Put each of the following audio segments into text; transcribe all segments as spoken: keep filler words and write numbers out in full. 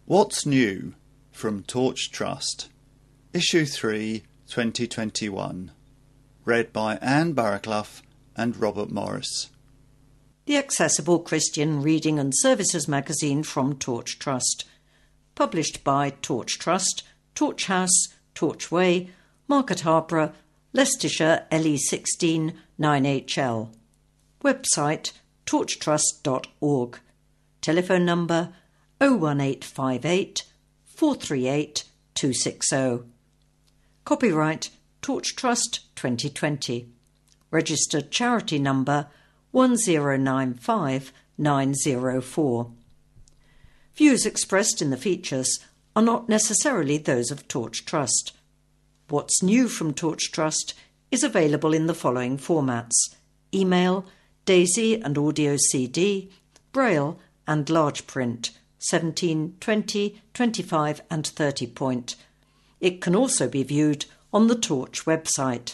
What's New from Torch Trust, Issue three, twenty twenty-one. Read by Anne Barraclough and Robert Morris. The accessible Christian Reading and Services magazine from Torch Trust. Published by Torch Trust, Torch House, Torch Way, Market Harborough, Leicestershire L E sixteen nine H L. Website torch trust dot org. Telephone number oh one eight five eight, four three eight, two six oh. Copyright Torch Trust twenty twenty. Registered charity number one zero nine five nine zero four. Views expressed in the features are not necessarily those of Torch Trust. What's New from Torch Trust is available in the following formats: email, DAISY and audio C D, Braille and large print, seventeen, twenty, twenty-five and thirty point. It can also be viewed on the Torch website.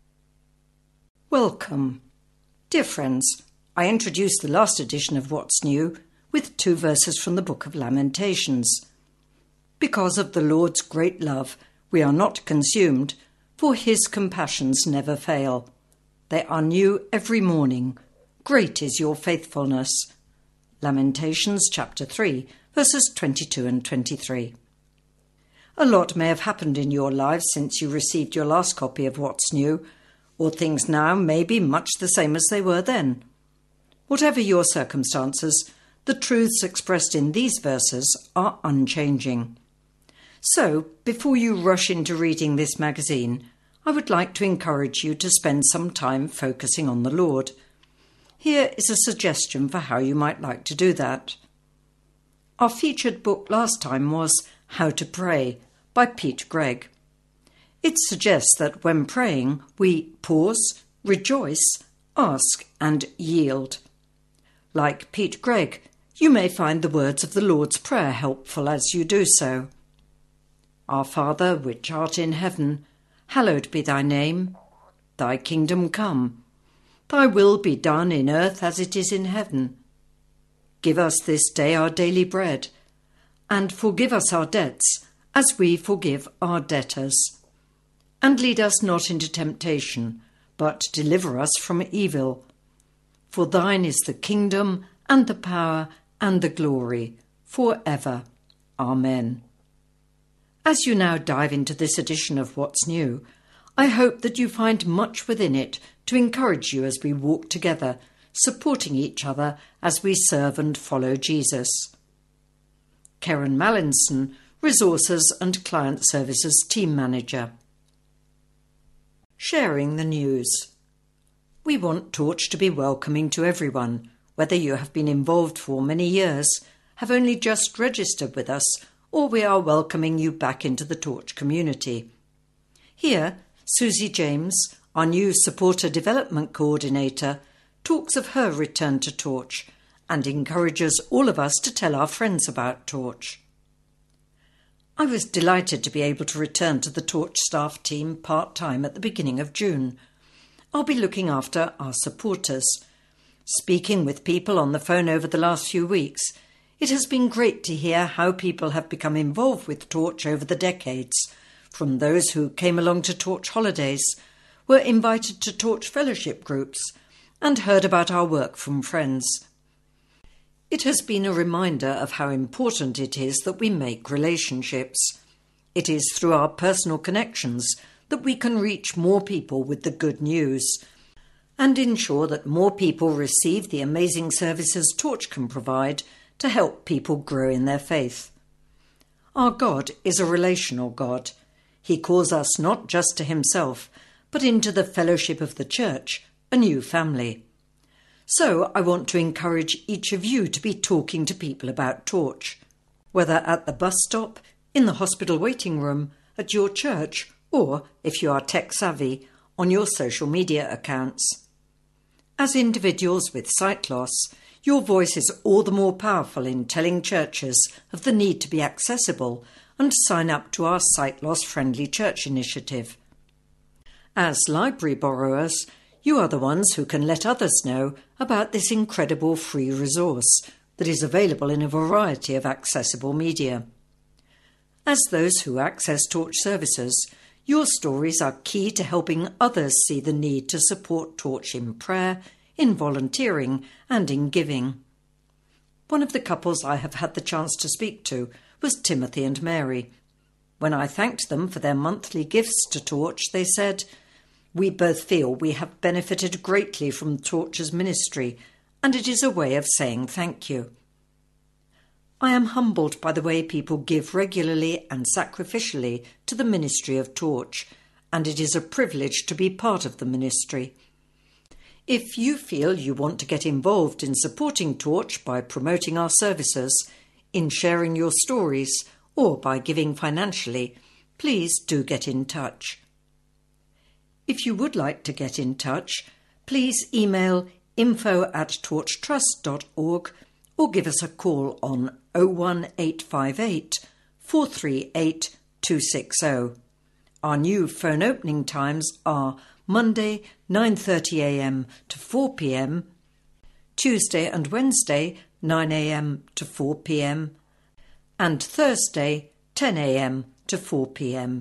Welcome. Dear friends, I introduced the last edition of What's New with two verses from the Book of Lamentations. Because of the Lord's great love, we are not consumed, for his compassions never fail. They are new every morning. Great is your faithfulness. Lamentations chapter three, verses twenty-two and twenty-three. A lot may have happened in your lives since you received your last copy of What's New, or things now may be much the same as they were then. Whatever your circumstances, the truths expressed in these verses are unchanging. So, before you rush into reading this magazine, I would like to encourage you to spend some time focusing on the Lord. Here is a suggestion for how you might like to do that. Our featured book last time was How to Pray by Pete Greig. It suggests that when praying, we pause, rejoice, ask and yield. Like Pete Greig, you may find the words of the Lord's Prayer helpful as you do so. Our Father, which art in heaven, hallowed be thy name. Thy kingdom come. Thy will be done in earth as it is in heaven. Give us this day our daily bread, and forgive us our debts as we forgive our debtors. And lead us not into temptation, but deliver us from evil. For thine is the kingdom and the power and the glory, for ever. Amen. As you now dive into this edition of What's New, I hope that you find much within it to encourage you as we walk together, supporting each other as we serve and follow Jesus. Karen Mallinson, Resources and Client Services Team Manager. Sharing the news. We want Torch to be welcoming to everyone, whether you have been involved for many years, have only just registered with us, or we are welcoming you back into the Torch community. Here, Susie James, our new Supporter Development Coordinator, talks of her return to Torch and encourages all of us to tell our friends about Torch. I was delighted to be able to return to the Torch staff team part-time at the beginning of June. I'll be looking after our supporters. Speaking with people on the phone over the last few weeks, it has been great to hear how people have become involved with Torch over the decades, from those who came along to Torch holidays, were invited to Torch fellowship groups, and heard about our work from friends. It has been a reminder of how important it is that we make relationships. It is through our personal connections that we can reach more people with the good news, and ensure that more people receive the amazing services Torch can provide to help people grow in their faith. Our God is a relational God. He calls us not just to himself, but into the fellowship of the church, a new family. So I want to encourage each of you to be talking to people about Torch, whether at the bus stop, in the hospital waiting room, at your church, or, if you are tech-savvy, on your social media accounts. As individuals with sight loss, your voice is all the more powerful in telling churches of the need to be accessible and sign up to our Sight Loss Friendly Church initiative. As library borrowers, you are the ones who can let others know about this incredible free resource that is available in a variety of accessible media. As those who access Torch services, your stories are key to helping others see the need to support Torch in prayer, in volunteering and in giving. One of the couples I have had the chance to speak to was Timothy and Mary. When I thanked them for their monthly gifts to Torch, they said, "We both feel we have benefited greatly from Torch's ministry, and it is a way of saying thank you." I am humbled by the way people give regularly and sacrificially to the ministry of Torch, and it is a privilege to be part of the ministry. If you feel you want to get involved in supporting Torch by promoting our services, in sharing your stories, or by giving financially, please do get in touch. If you would like to get in touch, please email info at torchtrust dot org or give us a call on oh one eight five eight, four three eight, two six oh. Our new phone opening times are Monday nine thirty a m to four p m, Tuesday and Wednesday nine a m to four p m, and Thursday ten a m to four p m.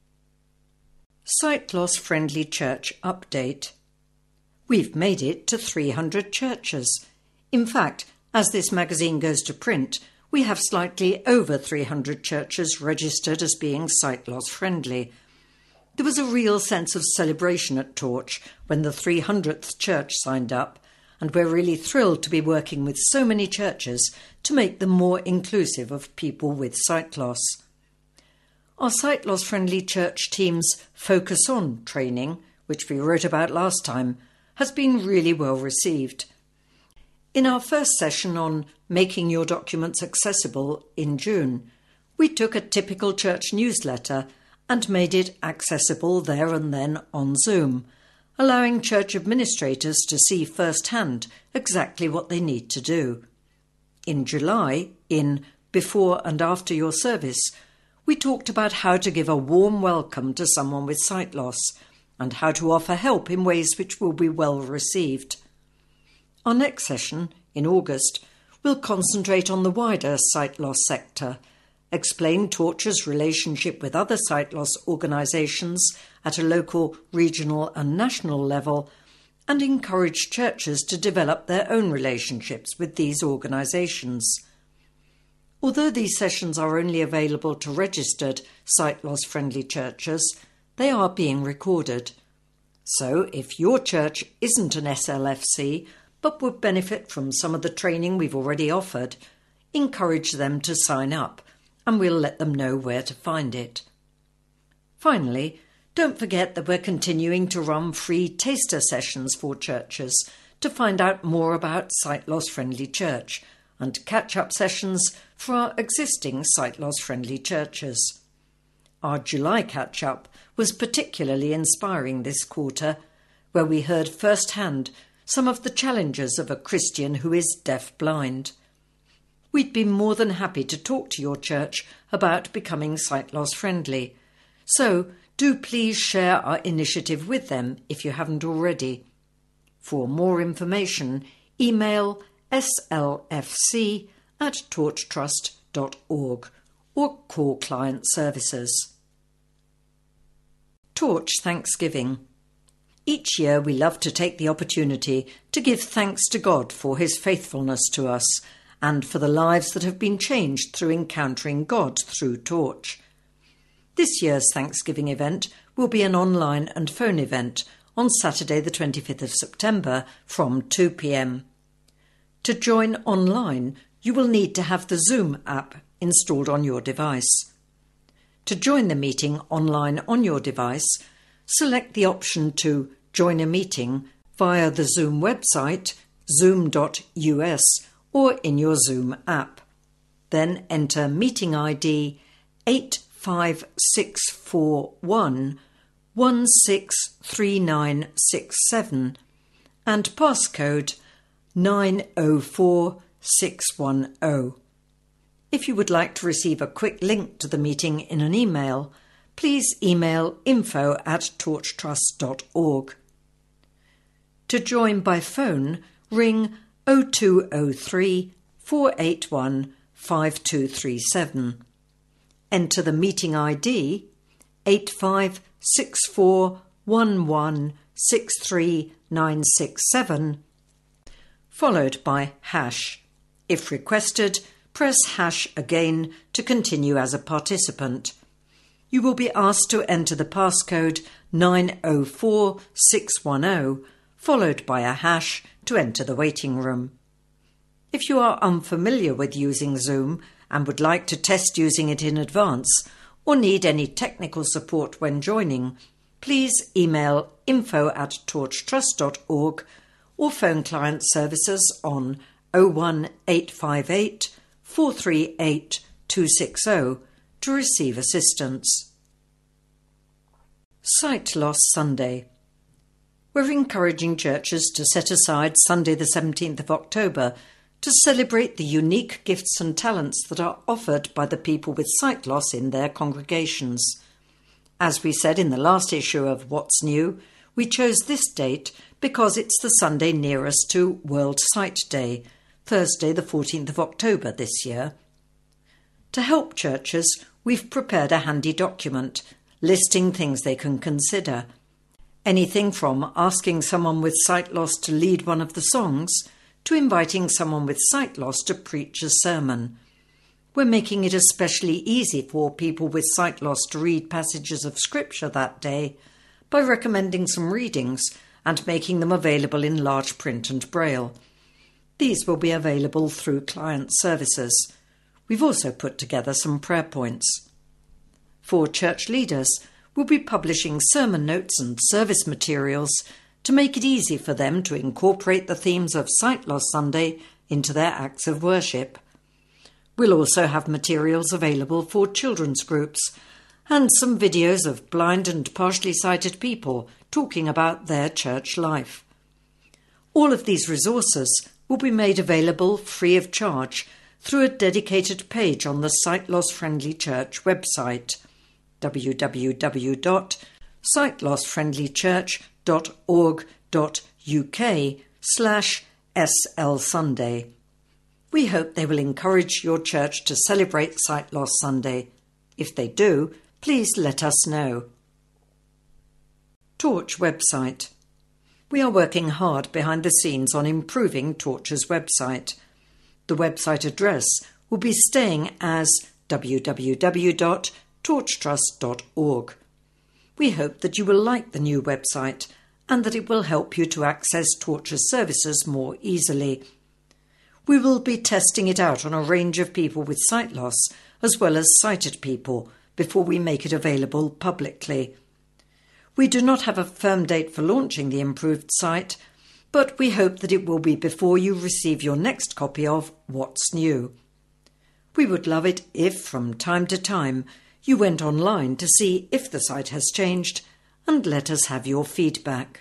Sight Loss Friendly Church Update. We've made it to three hundred churches. In fact, as this magazine goes to print, we have slightly over three hundred churches registered as being sight loss friendly. There was a real sense of celebration at Torch when the three hundredth church signed up, and we're really thrilled to be working with so many churches to make them more inclusive of people with sight loss. Our sight loss friendly church team's Focus On training, which we wrote about last time, has been really well received. In our first session on making your documents accessible in June, we took a typical church newsletter and made it accessible there and then on Zoom, allowing church administrators to see firsthand exactly what they need to do. In July, in Before and After Your Service, we talked about how to give a warm welcome to someone with sight loss and how to offer help in ways which will be well received. Our next session, in August, will concentrate on the wider sight loss sector, explain Torch's relationship with other sight loss organisations at a local, regional and national level, and encourage churches to develop their own relationships with these organisations. Although these sessions are only available to registered sight loss friendly churches, they are being recorded. So if your church isn't an S L F C but would benefit from some of the training we've already offered, encourage them to sign up, and we'll let them know where to find it. Finally, don't forget that we're continuing to run free taster sessions for churches to find out more about Sight Loss Friendly Church and catch-up sessions for our existing Sight Loss Friendly churches. Our July catch-up was particularly inspiring this quarter, where we heard firsthand some of the challenges of a Christian who is deaf-blind. We'd be more than happy to talk to your church about becoming sight loss friendly, so do please share our initiative with them if you haven't already. For more information, email s l f c at torchtrust dot org or call client services. Torch Thanksgiving. Each year we love to take the opportunity to give thanks to God for his faithfulness to us and for the lives that have been changed through encountering God through Torch. This year's Thanksgiving event will be an online and phone event on Saturday the twenty-fifth of September from two p m. To join online, you will need to have the Zoom app installed on your device. To join the meeting online on your device, select the option to join a meeting via the Zoom website, zoom dot u s, or in your Zoom app. Then enter meeting I D eight five six four one, one six three nine six seven and passcode nine oh four six one oh. If you would like to receive a quick link to the meeting in an email, please email info at torchtrust dot org. To join by phone, ring oh two oh three, four eight one, five two three seven. enter the meeting I D eight five six four one one six three nine six seven, followed by hash. If requested, press hash again to continue as a participant. You will be asked to enter the passcode nine oh four six one oh, followed by a hash to enter the waiting room. If you are unfamiliar with using Zoom and would like to test using it in advance or need any technical support when joining, please email info at torchtrust dot org or phone client services on oh one eight five eight four three eight two six oh to receive assistance. Sight Loss Sunday. We're encouraging churches to set aside Sunday the seventeenth of October to celebrate the unique gifts and talents that are offered by the people with sight loss in their congregations. As we said in the last issue of What's New, we chose this date because it's the Sunday nearest to World Sight Day, Thursday the fourteenth of October this year. To help churches, we've prepared a handy document listing things they can consider. Anything from asking someone with sight loss to lead one of the songs to inviting someone with sight loss to preach a sermon. We're making it especially easy for people with sight loss to read passages of Scripture that day by recommending some readings and making them available in large print and braille. These will be available through client services. We've also put together some prayer points. For church leaders, we'll be publishing sermon notes and service materials to make it easy for them to incorporate the themes of Sight Loss Sunday into their acts of worship. We'll also have materials available for children's groups and some videos of blind and partially sighted people talking about their church life. All of these resources will be made available free of charge through a dedicated page on the Sight Loss Friendly Church website, w w w dot sight loss friendly church dot org dot u k slash S L Sunday. We hope they will encourage your church to celebrate Sight Loss Sunday. If they do, please let us know. Torch website. We are working hard behind the scenes on improving Torch's website. The website address will be staying as w w w dot torchtrust dot org. We hope that you will like the new website and that it will help you to access Torch's services more easily. We will be testing it out on a range of people with sight loss as well as sighted people before we make it available publicly. We do not have a firm date for launching the improved site, but we hope that it will be before you receive your next copy of What's New. We would love it if, from time to time, you went online to see if the site has changed and let us have your feedback.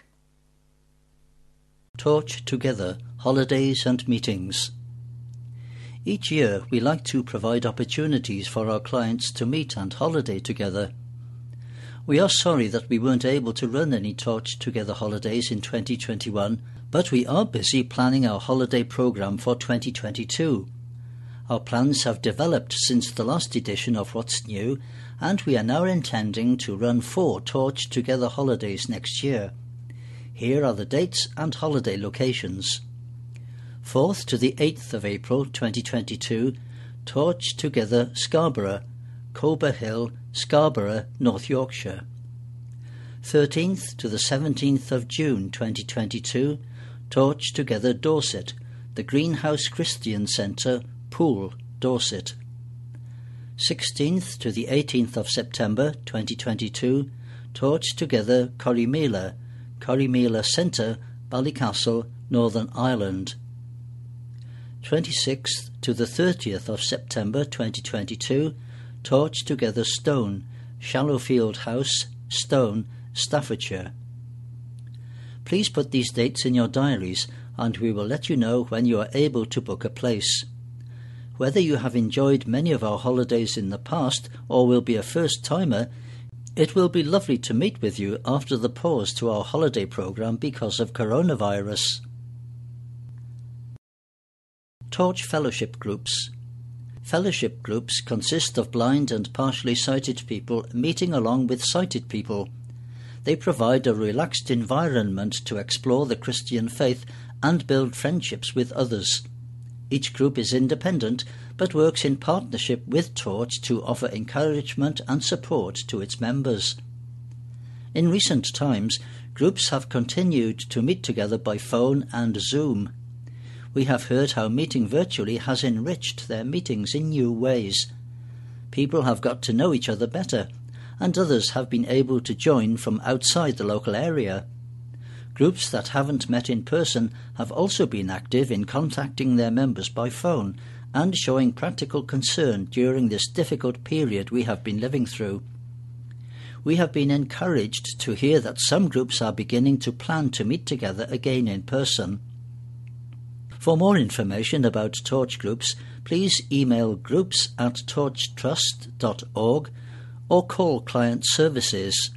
Torch Together, Holidays and Meetings. Each year we like to provide opportunities for our clients to meet and holiday together. We are sorry that we weren't able to run any Torch Together holidays in twenty twenty-one, but we are busy planning our holiday programme for twenty twenty-two. Our plans have developed since the last edition of What's New, and we are now intending to run four Torch Together holidays next year. Here are the dates and holiday locations. fourth to the eighth of April twenty twenty-two, Torch Together Scarborough, Cober Hill, Scarborough, North Yorkshire. thirteenth to the seventeenth of June twenty twenty-two, Torch Together Dorset, the Greenhouse Christian Centre, Poole, Dorset. sixteenth to the eighteenth of September twenty twenty-two, Torch Together Corrymeela, Corrymeela Centre, Ballycastle, Northern Ireland. twenty-sixth to the thirtieth of September twenty twenty-two, Torch Together Stone, Shallowfield House, Stone, Staffordshire. Please put these dates in your diaries and we will let you know when you are able to book a place. Whether you have enjoyed many of our holidays in the past or will be a first-timer, it will be lovely to meet with you after the pause to our holiday programme because of coronavirus. Torch Fellowship Groups. Fellowship groups consist of blind and partially sighted people meeting along with sighted people. They provide a relaxed environment to explore the Christian faith and build friendships with others. Each group is independent but works in partnership with Torch to offer encouragement and support to its members. In recent times, groups have continued to meet together by phone and Zoom. We have heard how meeting virtually has enriched their meetings in new ways. People have got to know each other better, and others have been able to join from outside the local area. Groups that haven't met in person have also been active in contacting their members by phone and showing practical concern during this difficult period we have been living through. We have been encouraged to hear that some groups are beginning to plan to meet together again in person. For more information about Torch groups, please email groups at torch trust dot org or call Client Services.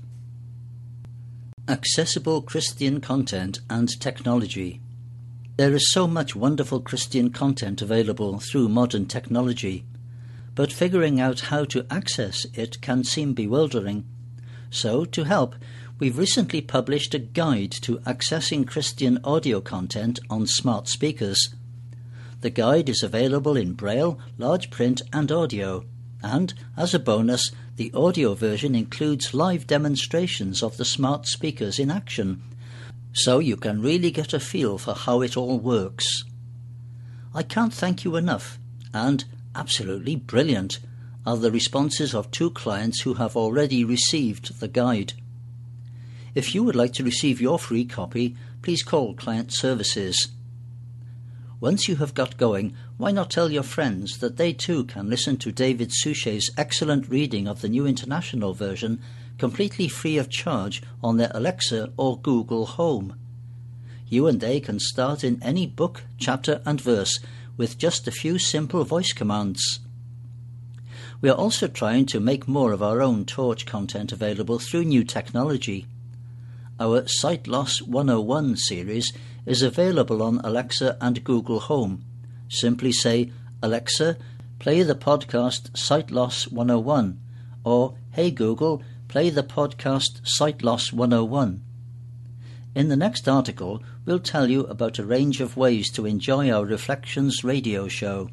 Accessible Christian content and technology. There is so much wonderful Christian content available through modern technology, but figuring out how to access it can seem bewildering. So, to help, we've recently published a guide to accessing Christian audio content on smart speakers. The guide is available in Braille, large print and audio, and, as a bonus, the audio version includes live demonstrations of the smart speakers in action, so you can really get a feel for how it all works. I can't thank you enough, and absolutely brilliant are the responses of two clients who have already received the guide. If you would like to receive your free copy, please call Client Services. Once you have got going, why not tell your friends that they too can listen to David Suchet's excellent reading of the New International Version completely free of charge on their Alexa or Google Home. You and they can start in any book, chapter and verse with just a few simple voice commands. We are also trying to make more of our own Torch content available through new technology. Our Sight Loss one oh one series is available on Alexa and Google Home. Simply say, Alexa, play the podcast Sight Loss one oh one, or Hey Google, play the podcast Sight Loss one oh one. In the next article, we'll tell you about a range of ways to enjoy our Reflections radio show.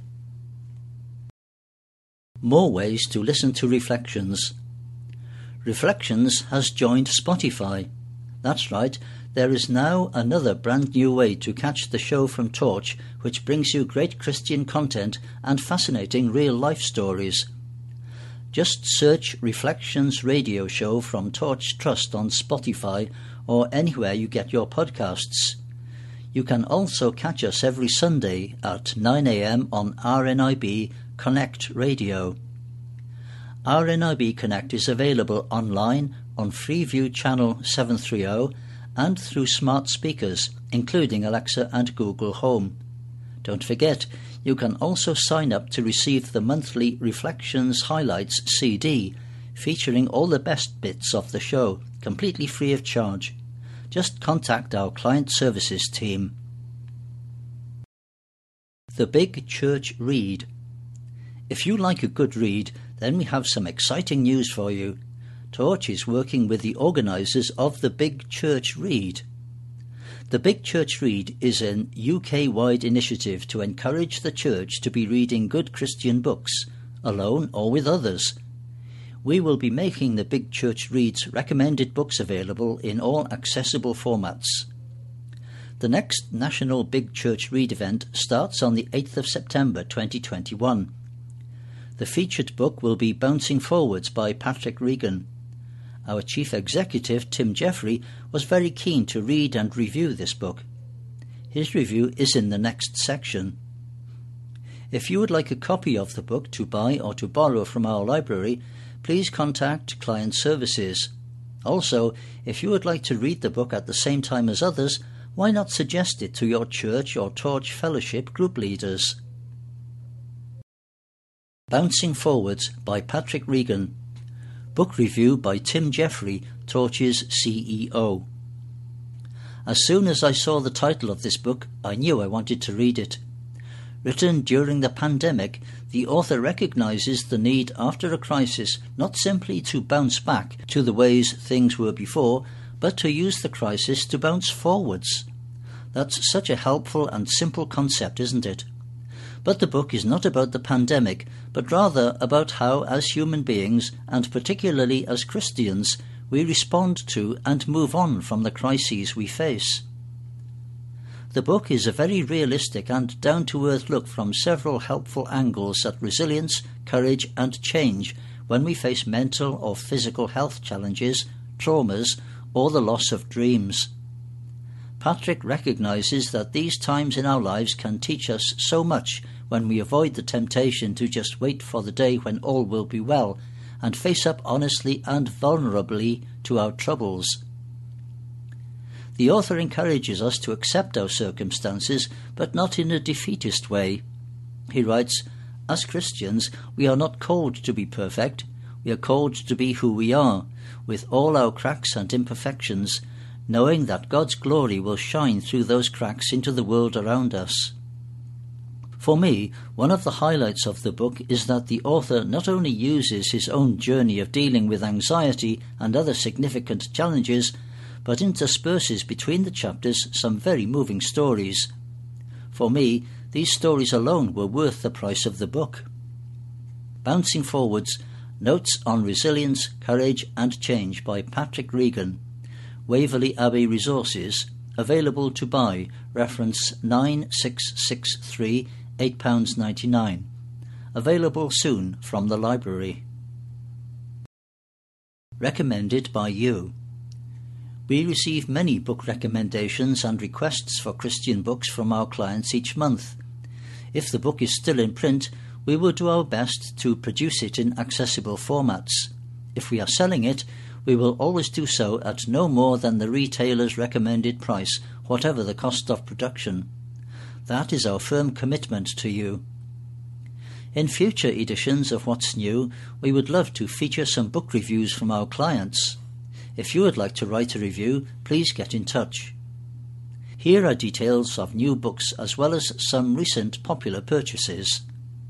More ways to listen to Reflections. Reflections has joined Spotify. That's right, there is now another brand new way to catch the show from Torch, which brings you great Christian content and fascinating real-life stories. Just search Reflections Radio Show from Torch Trust on Spotify or anywhere you get your podcasts. You can also catch us every Sunday at nine a m on R N I B Connect Radio. R N I B Connect is available online on Freeview Channel seven thirty and through smart speakers, including Alexa and Google Home. Don't forget, you can also sign up to receive the monthly Reflections Highlights C D, featuring all the best bits of the show, completely free of charge. Just contact our Client Services team. The Big Church Read. If you like a good read, then we have some exciting news for you. Torch is working with the organisers of the Big Church Read. The Big Church Read is an U K-wide initiative to encourage the church to be reading good Christian books, alone or with others. We will be making the Big Church Read's recommended books available in all accessible formats. The next National Big Church Read event starts on the eighth of September twenty twenty-one. The featured book will be Bouncing Forwards by Patrick Regan. Our Chief Executive, Tim Jeffrey, was very keen to read and review this book. His review is in the next section. If you would like a copy of the book to buy or to borrow from our library, please contact Client Services. Also, if you would like to read the book at the same time as others, why not suggest it to your church or Torch Fellowship group leaders? Bouncing Forwards by Patrick Regan. Book review by Tim Jeffrey, Torch's C E O. As soon as I saw the title of this book, I knew I wanted to read it. Written during the pandemic, The author recognizes the need after a crisis not simply to bounce back to the ways things were before, but to use the crisis to bounce forwards. That's such a helpful and simple concept, isn't it? But the book is not about the pandemic, but rather about how, as human beings, and particularly as Christians, we respond to and move on from the crises we face. The book is a very realistic and down-to-earth look from several helpful angles at resilience, courage and change when we face mental or physical health challenges, traumas, or the loss of dreams. Patrick recognises that these times in our lives can teach us so much when we avoid the temptation to just wait for the day when all will be well and face up honestly and vulnerably to our troubles. The author encourages us to accept our circumstances, but not in a defeatist way. He writes, "As Christians, we are not called to be perfect. We are called to be who we are, with all our cracks and imperfections, knowing that God's glory will shine through those cracks into the world around us." For me, one of the highlights of the book is that the author not only uses his own journey of dealing with anxiety and other significant challenges, but intersperses between the chapters some very moving stories. For me, these stories alone were worth the price of the book. Bouncing Forwards, Notes on Resilience, Courage and Change by Patrick Regan, Waverley Abbey Resources, available to buy, reference nine six six three, eight pounds ninety-nine. Available soon from the library. Recommended by you. We receive many book recommendations and requests for Christian books from our clients each month. If the book is still in print, we will do our best to produce it in accessible formats. If we are selling it, we will always do so at no more than the retailer's recommended price, whatever the cost of production. That is our firm commitment to you. In future editions of What's New, we would love to feature some book reviews from our clients. If you would like to write a review, please get in touch. Here are details of new books as well as some recent popular purchases.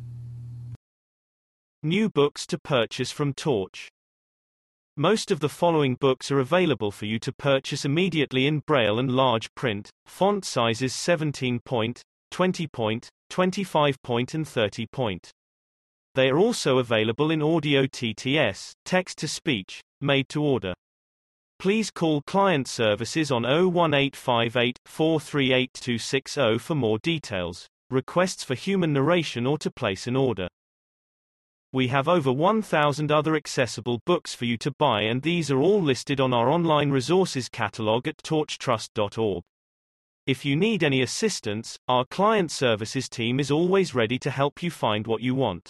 New books to purchase from Torch. Most of the following books are available for you to purchase immediately in Braille and large print, font sizes seventeen point, twenty point, twenty-five point and thirty point. They are also available in audio T T S, text-to-speech, made to order. Please call client services on oh one eight five eight, four three eight two six zero for more details, requests for human narration or to place an order. We have over one thousand other accessible books for you to buy, and these are all listed on our online resources catalogue at torch trust dot org. If you need any assistance, our client services team is always ready to help you find what you want.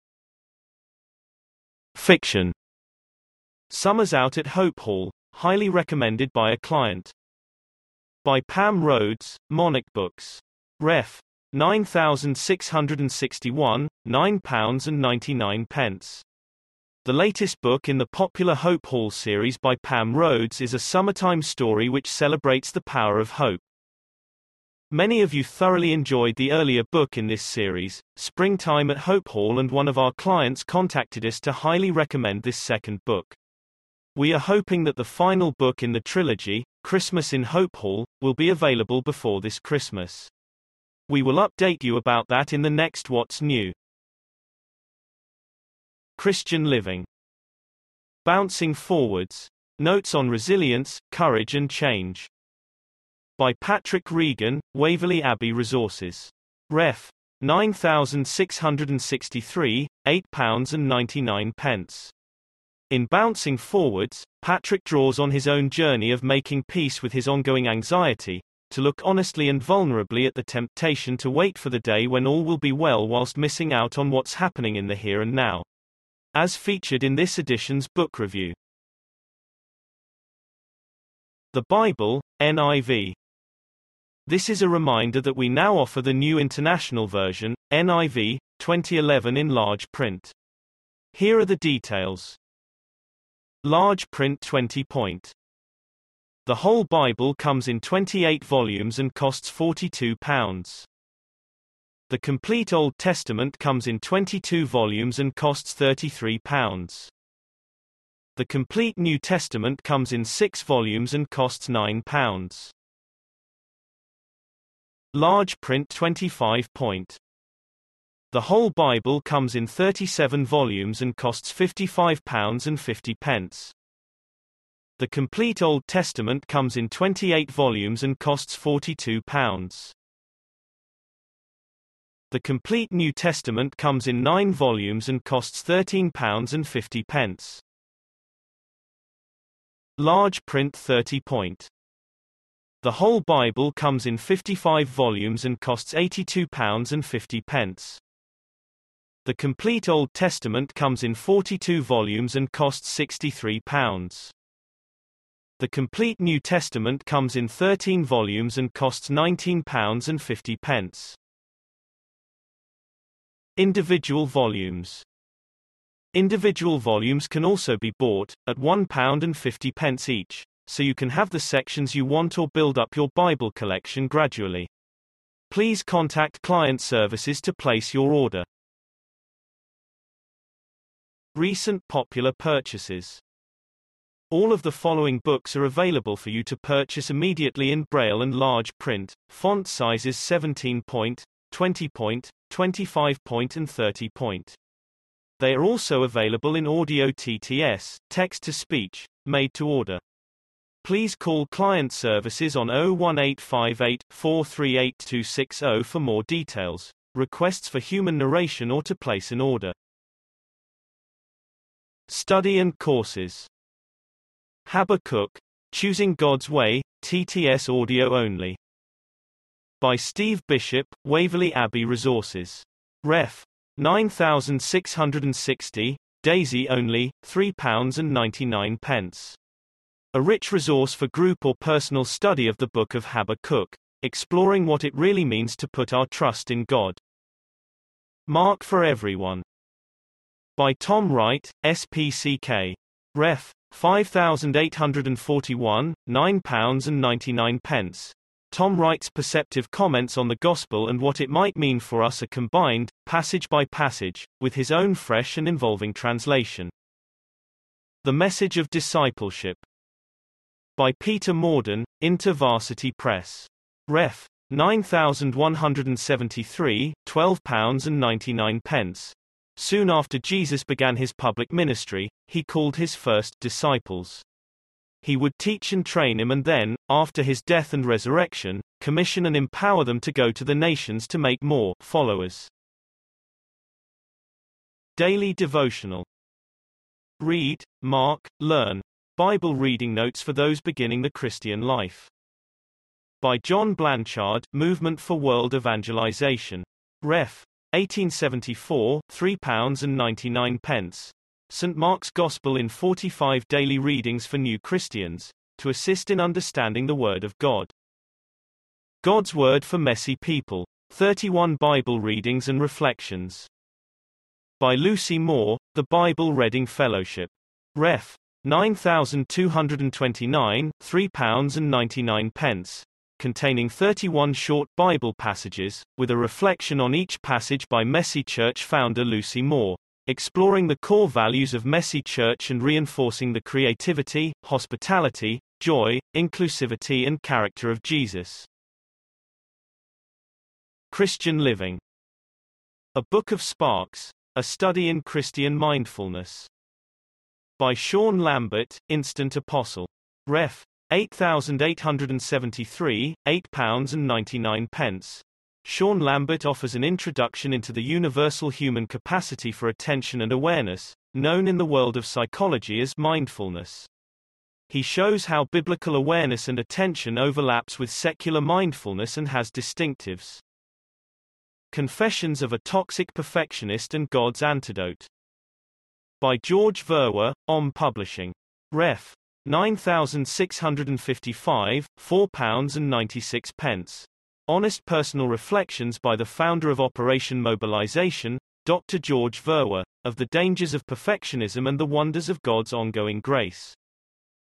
Fiction. Summer's Out at Hope Hall, highly recommended by a client. By Pam Rhodes, Monarch Books. Ref. nine thousand six hundred sixty-one, nine pounds ninety-nine. The latest book in the popular Hope Hall series by Pam Rhodes is a summertime story which celebrates the power of hope. Many of you thoroughly enjoyed the earlier book in this series, Springtime at Hope Hall, and one of our clients contacted us to highly recommend this second book. We are hoping that the final book in the trilogy, Christmas in Hope Hall, will be available before this Christmas. We will update you about that in the next What's New. Christian Living. Bouncing Forwards, Notes on Resilience, Courage and Change. By Patrick Regan, Waverley Abbey Resources. Ref. nine thousand six hundred sixty-three, eight pounds ninety-nine. In Bouncing Forwards, Patrick draws on his own journey of making peace with his ongoing anxiety, to look honestly and vulnerably at the temptation to wait for the day when all will be well whilst missing out on what's happening in the here and now. As featured in this edition's book review. The Bible, N I V. This is a reminder that we now offer the New International Version, N I V, twenty eleven in large print. Here are the details. Large print twenty point. The whole Bible comes in twenty-eight volumes and costs forty-two pounds. The complete Old Testament comes in twenty-two volumes and costs thirty-three pounds. The complete New Testament comes in six volumes and costs nine pounds. Large print twenty-five point. The whole Bible comes in thirty-seven volumes and costs fifty-five pounds and fifty pence. The complete Old Testament comes in twenty-eight volumes and costs forty-two pounds. The complete New Testament comes in nine volumes and costs thirteen pounds and fifty pence. Large print thirty point. The whole Bible comes in fifty-five volumes and costs eighty-two pounds and fifty pence. The complete Old Testament comes in forty-two volumes and costs sixty-three pounds. The complete New Testament comes in thirteen volumes and costs nineteen pounds and fifty pence. Individual volumes. Individual volumes can also be bought, at one pound and fifty pence each, so you can have the sections you want or build up your Bible collection gradually. Please contact Client Services to place your order. Recent popular purchases. All of the following books are available for you to purchase immediately in Braille and large print, font sizes seventeen point, twenty point, twenty-five point and thirty point. They are also available in audio T T S, text-to-speech, made to order. Please call Client Services on zero one eight five eight, four three eight two six zero for more details, requests for human narration or to place an order. Study and courses. Habakkuk, Choosing God's Way, T T S audio only. By Steve Bishop, Waverley Abbey Resources. Ref. nine thousand six hundred sixty, Daisy only, three pounds ninety-nine. A rich resource for group or personal study of the Book of Habakkuk, exploring what it really means to put our trust in God. Mark for Everyone. By Tom Wright, S P C K. Ref. five thousand eight hundred forty-one, nine pounds ninety-nine. Tom Wright's perceptive comments on the Gospel and what it might mean for us are combined, passage by passage, with his own fresh and involving translation. The Message of Discipleship. By Peter Morden, InterVarsity Press. Ref. nine thousand one hundred seventy-three, twelve pounds ninety-nine. Soon after Jesus began his public ministry, he called his first disciples. He would teach and train him and then, after his death and resurrection, commission and empower them to go to the nations to make more followers. Daily Devotional. Read, mark, learn. Bible reading notes for those beginning the Christian life. By John Blanchard, Movement for World Evangelization. Ref. eighteen seventy-four, three pounds ninety-nine. Saint Mark's Gospel in forty-five daily readings for new Christians, to assist in understanding the Word of God. God's Word for Messy People, thirty-one Bible readings and reflections. By Lucy Moore, The Bible Reading Fellowship. Ref. nine thousand two hundred twenty-nine, three pounds ninety-nine. Containing thirty-one short Bible passages, with a reflection on each passage by Messy Church founder Lucy Moore, exploring the core values of Messy Church and reinforcing the creativity, hospitality, joy, inclusivity and character of Jesus. Christian Living. A Book of Sparks, a Study in Christian Mindfulness. By Sean Lambert, Instant Apostle. Ref. eight thousand eight hundred seventy-three, eight pounds ninety-nine. Sean Lambert offers an introduction into the universal human capacity for attention and awareness, known in the world of psychology as mindfulness. He shows how biblical awareness and attention overlaps with secular mindfulness and has distinctives. Confessions of a Toxic Perfectionist and God's Antidote. By George Verwer, Om Publishing. Ref. nine thousand six hundred fifty-five, four pounds ninety-six. Honest personal reflections by the founder of Operation Mobilization, Doctor George Verwer, of the dangers of perfectionism and the wonders of God's ongoing grace.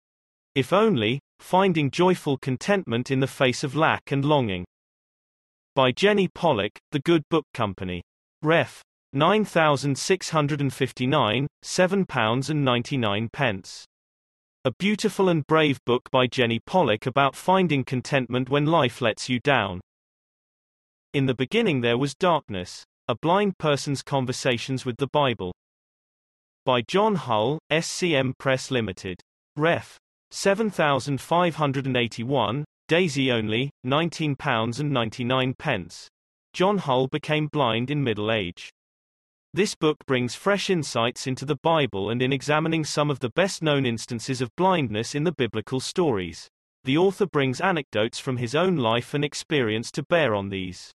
If Only, Finding Joyful Contentment in the Face of Lack and Longing. By Jenny Pollock, The Good Book Company. Ref. nine thousand six hundred fifty-nine, seven pounds ninety-nine. A beautiful and brave book by Jenny Pollock about finding contentment when life lets you down. In the beginning there was darkness. A blind person's conversations with the Bible. By John Hull, S C M Press Limited. Ref. seven thousand five hundred eighty-one, Daisy only, nineteen pounds ninety-nine. John Hull became blind in middle age. This book brings fresh insights into the Bible and in examining some of the best-known instances of blindness in the biblical stories. The author brings anecdotes from his own life and experience to bear on these.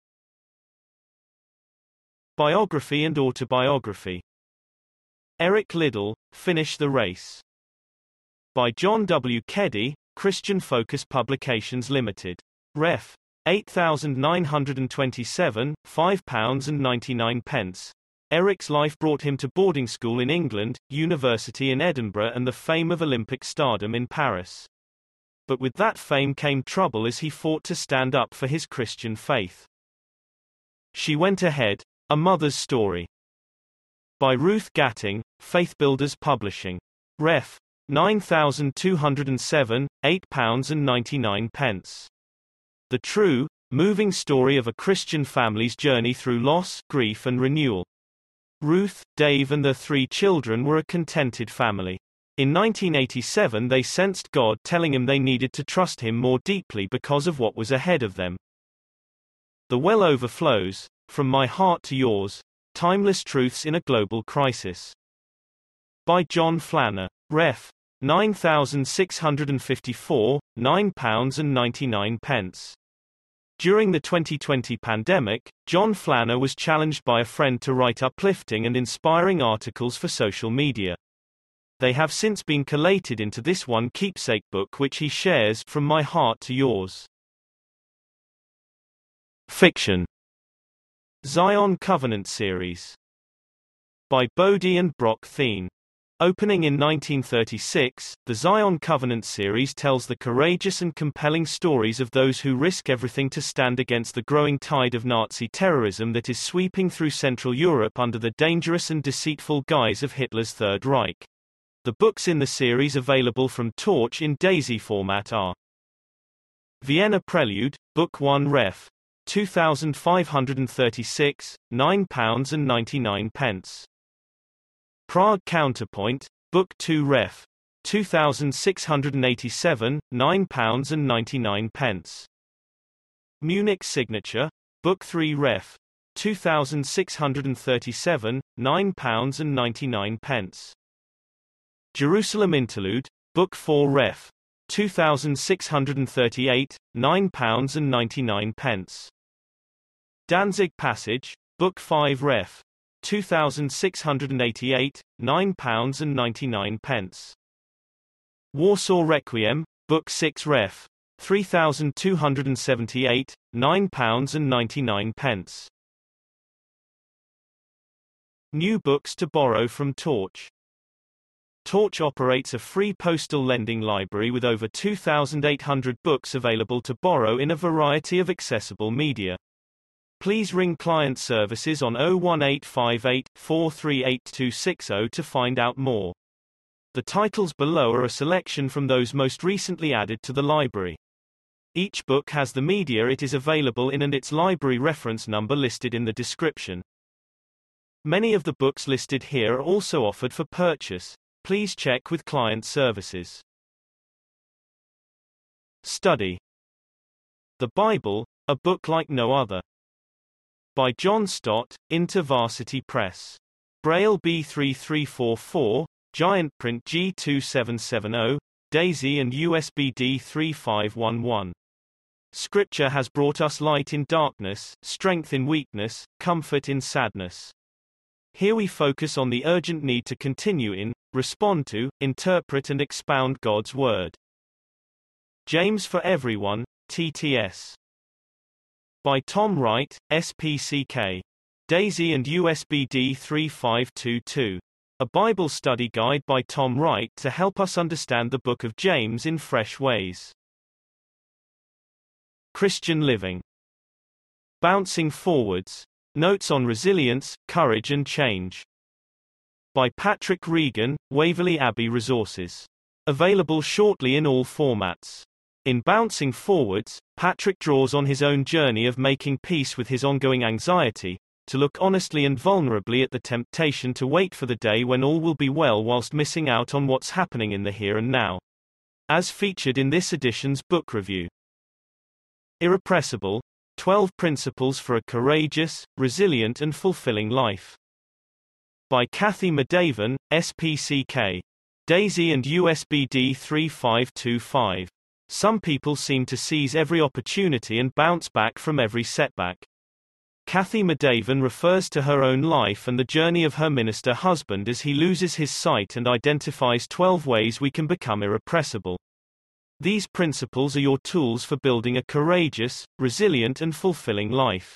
Biography and autobiography. Eric Liddell, Finish the Race. By John W. Keddy, Christian Focus Publications Limited. Ref. eight thousand nine hundred twenty-seven, five pounds ninety-nine. Eric's life brought him to boarding school in England, university in Edinburgh and the fame of Olympic stardom in Paris. But with that fame came trouble as he fought to stand up for his Christian faith. She Went Ahead, A Mother's Story. By Ruth Gatting, Faith Builders Publishing. Ref. nine thousand two hundred seven, eight pounds ninety-nine. The true, moving story of a Christian family's journey through loss, grief and renewal. Ruth, Dave and their three children were a contented family. In nineteen eighty-seven they sensed God telling him they needed to trust him more deeply because of what was ahead of them. The well overflows, From My Heart to Yours, Timeless Truths in a Global Crisis. By John Flanner. Ref. nine thousand six hundred fifty-four, nine pounds ninety-nine. During the twenty twenty pandemic, John Flanner was challenged by a friend to write uplifting and inspiring articles for social media. They have since been collated into this one keepsake book which he shares, From My Heart to Yours. Fiction. Zion Covenant Series. By Bodie and Brock Thien. Opening in nineteen thirty-six, the Zion Covenant series tells the courageous and compelling stories of those who risk everything to stand against the growing tide of Nazi terrorism that is sweeping through Central Europe under the dangerous and deceitful guise of Hitler's Third Reich. The books in the series available from Torch in Daisy format are Vienna Prelude, Book one Ref. two thousand five hundred thirty-six, nine pounds ninety-nine. Prague Counterpoint, Book two Ref. two thousand six hundred eighty-seven, nine pounds ninety-nine. Munich Signature, Book three Ref. two thousand six hundred thirty-seven, nine pounds ninety-nine. Jerusalem Interlude, Book four Ref. two thousand six hundred thirty-eight, nine pounds ninety-nine. Danzig Passage, Book five Ref. two thousand six hundred eighty-eight, nine pounds ninety-nine. Warsaw Requiem, Book six Ref. three thousand two hundred seventy-eight, nine pounds ninety-nine. New books to borrow from Torch. Torch operates a free postal lending library with over two thousand eight hundred books available to borrow in a variety of accessible media. Please ring client services on oh one eight five eight, four three eight two six oh to find out more. The titles below are a selection from those most recently added to the library. Each book has the media it is available in and its library reference number listed in the description. Many of the books listed here are also offered for purchase. Please check with client services. Study. The Bible, a book like no other. By John Stott, InterVarsity Press. Braille B three three four four, Giant Print G two seven seven zero, Daisy and U S B D three five one one. Scripture has brought us light in darkness, strength in weakness, comfort in sadness. Here we focus on the urgent need to continue in, respond to, interpret and expound God's Word. James for Everyone, T T S. By Tom Wright, S P C K. Daisy and U S B D three five two two. A Bible study guide by Tom Wright to help us understand the book of James in fresh ways. Christian Living. Bouncing Forwards. Notes on Resilience, Courage and Change. By Patrick Regan, Waverley Abbey Resources. Available shortly in all formats. In Bouncing Forwards, Patrick draws on his own journey of making peace with his ongoing anxiety, to look honestly and vulnerably at the temptation to wait for the day when all will be well whilst missing out on what's happening in the here and now. As featured in this edition's book review. Irrepressible, twelve Principles for a Courageous, Resilient and Fulfilling Life. By Cathy Madavan, S P C K. DAISY and U S B D three five two five. Some people seem to seize every opportunity and bounce back from every setback. Cathy Madavan refers to her own life and the journey of her minister husband as he loses his sight and identifies twelve ways we can become irrepressible. These principles are your tools for building a courageous, resilient and fulfilling life.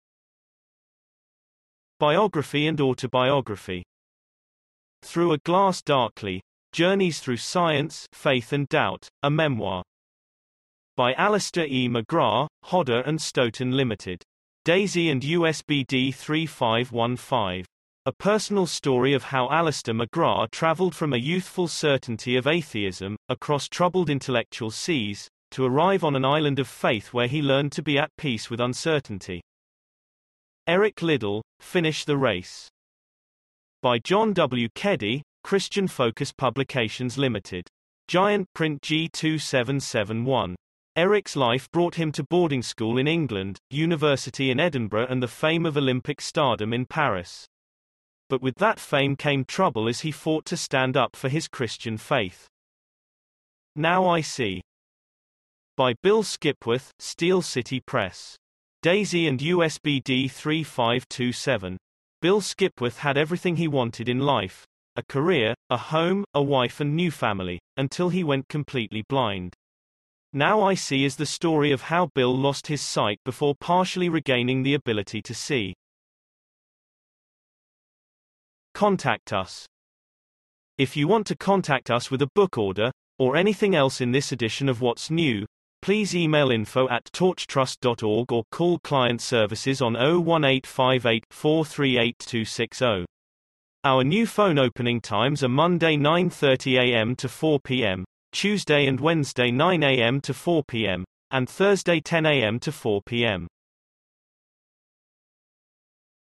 Biography and autobiography. Through a Glass Darkly, Journeys Through Science, Faith and Doubt, a memoir. By Alistair E. McGrath, Hodder and Stoughton Limited. DAISY and U S B D three five one five. A personal story of how Alistair McGrath travelled from a youthful certainty of atheism, across troubled intellectual seas, to arrive on an island of faith where he learned to be at peace with uncertainty. Eric Liddell, Finish the Race. By John W. Keddy, Christian Focus Publications Limited. Giant Print G two seven seven one. Eric's life brought him to boarding school in England, university in Edinburgh and the fame of Olympic stardom in Paris. But with that fame came trouble as he fought to stand up for his Christian faith. Now I See. By Bill Skipworth, Steel City Press. DAISY and U S B D three five two seven. Bill Skipworth had everything he wanted in life, a career, a home, a wife and new family, until he went completely blind. Now I See is the story of how Bill lost his sight before partially regaining the ability to see. Contact us. If you want to contact us with a book order, or anything else in this edition of What's New, please email info at torchtrust dot org or call client services on oh one eight five eight, four three eight two six zero. Our new phone opening times are Monday nine thirty a m to four p m, Tuesday and Wednesday nine a m to four p m, and Thursday ten a m to four p m